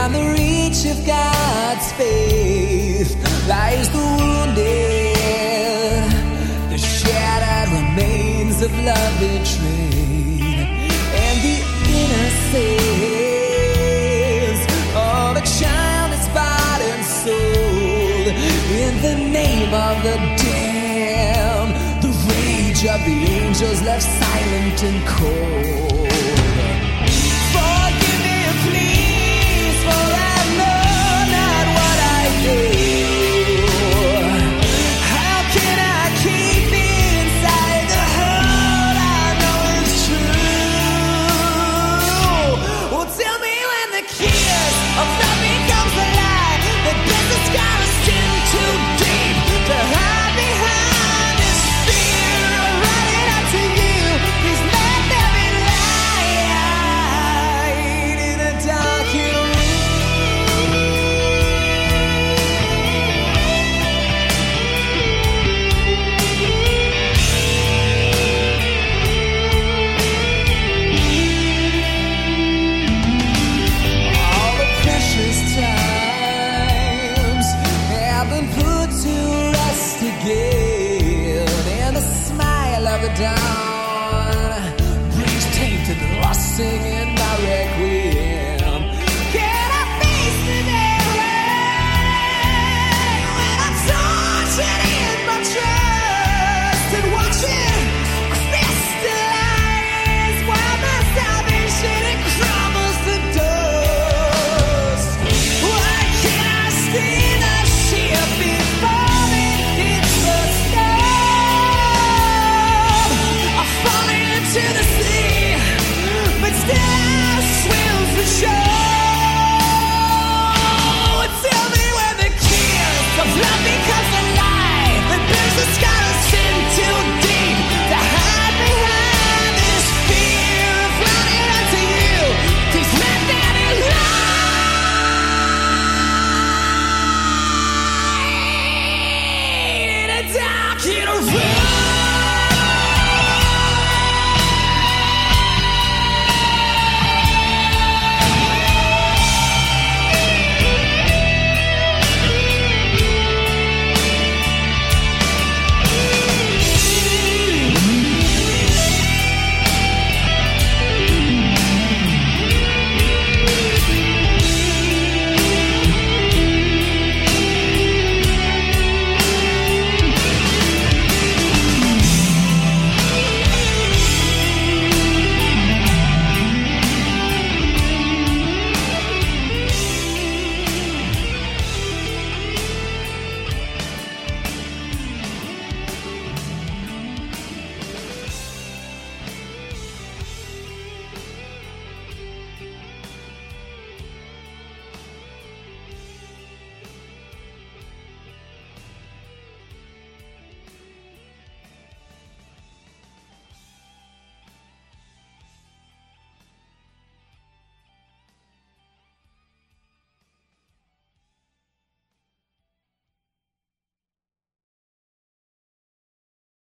Beyond the reach of God's faith lies the wounded, the shattered remains of love betrayed, and the innocence of a child that's bought and sold in the name of the damned. The rage of the angels left silent and cold. Forgive me, please, for I know not what I do. How can I keep inside the hurt I know is true? Well, tell me when the kiss of love becomes a lie, that this has got a sin too deep to hide behind this fear. I'm running up to you. Please let there be light in a darkened room. All the precious times have been put to rest again, and the smile of the dawn brings tainted lost singing my requiem. Can I face the day when I'm tortured in my trust and watching crystallize while my salvation it crumbles to dust? Why can't I see the ship before me? It's the storm. I'm falling into the